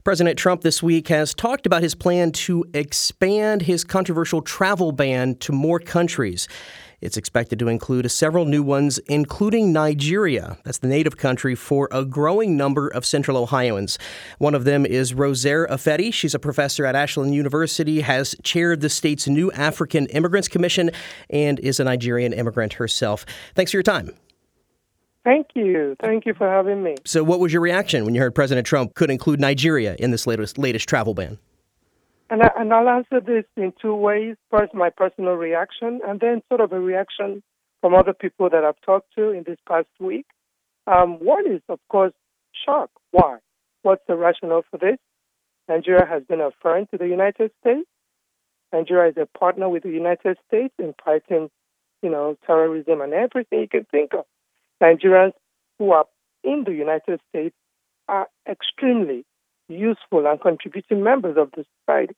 President Trump this week has talked about his plan to expand his controversial travel ban to more countries. It's expected to include several new ones, including Nigeria. That's the native country for a growing number of Central Ohioans. One of them is Rosaire Afeti. She's a professor at Ashland University, has chaired the state's new African Immigrants Commission, and is a Nigerian immigrant herself. Thanks for your time. Thank you. Thank you for having me. So what was your reaction when you heard President Trump could include Nigeria in this latest travel ban? And I'll answer this in two ways. First, my personal reaction, and then sort of a reaction from other people that I've talked to in this past week. One is, of course, shock. Why? What's the rationale for this? Nigeria has been a friend to the United States. Nigeria is a partner with the United States in fighting, terrorism and everything you can think of. Nigerians who are in the United States are extremely useful and contributing members of the society,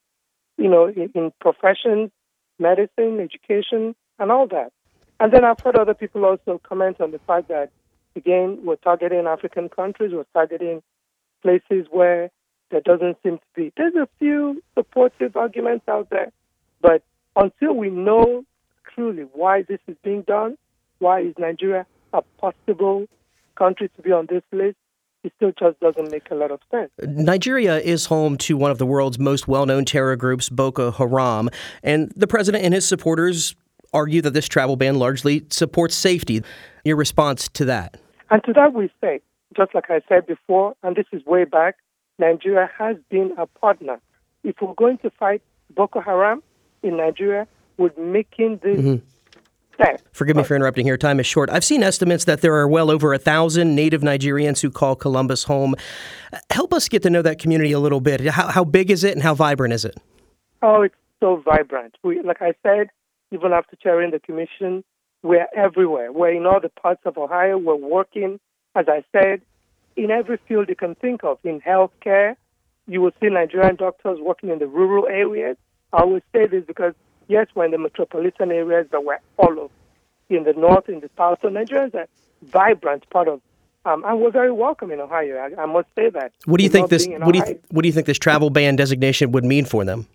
in professions, medicine, education, and all that. And then I've heard other people also comment on the fact that, again, we're targeting African countries, we're targeting places where there doesn't seem to be. There's a few supportive arguments out there, but until we know truly why this is being done, why is Nigeria a possible country to be on this list, it still just doesn't make a lot of sense. Nigeria is home to one of the world's most well-known terror groups, Boko Haram, and the president and his supporters argue that this travel ban largely supports safety. Your response to that? And to that we say, just like I said before, and this is way back, Nigeria has been a partner. If we're going to fight Boko Haram in Nigeria, we're making this Forgive me for interrupting here. Time is short. I've seen estimates that there are well over 1,000 native Nigerians who call Columbus home. Help us get to know that community a little bit. How big is it and how vibrant is it? Oh, it's so vibrant. Like I said, even after chairing the commission, we're everywhere. We're in all the parts of Ohio. We're working, as I said, in every field you can think of. In healthcare, you will see Nigerian doctors working in the rural areas. I always say this because yes, we're in the metropolitan areas, but we're all over, in the north, in the south. So Nigerians are a vibrant part of, and we're very welcome in Ohio. I must say that. What do you think this? What do you think this travel ban designation would mean for them?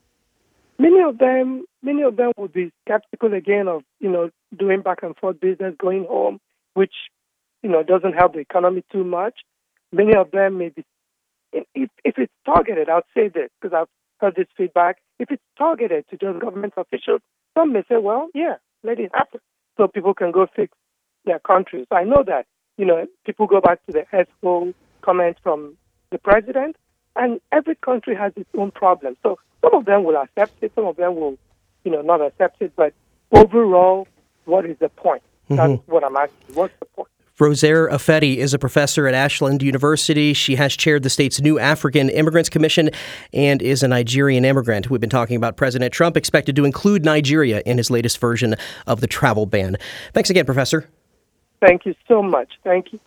Many of them would be skeptical again of doing back and forth business, going home, which doesn't help the economy too much. Many of them may be, if it's targeted. I'll say this because I've heard this feedback. If it's targeted to just government officials, some may say, well, yeah, let it happen so people can go fix their countries. So I know that, people go back to the ethical comments from the president, and every country has its own problems. So some of them will accept it, some of them will, not accept it. But overall, what is the point? That's what I'm asking. What's the point? Rosaire Afeti is a professor at Ashland University. She has chaired the state's new African Immigrants Commission and is a Nigerian immigrant. We've been talking about President Trump expected to include Nigeria in his latest version of the travel ban. Thanks again, Professor. Thank you so much. Thank you.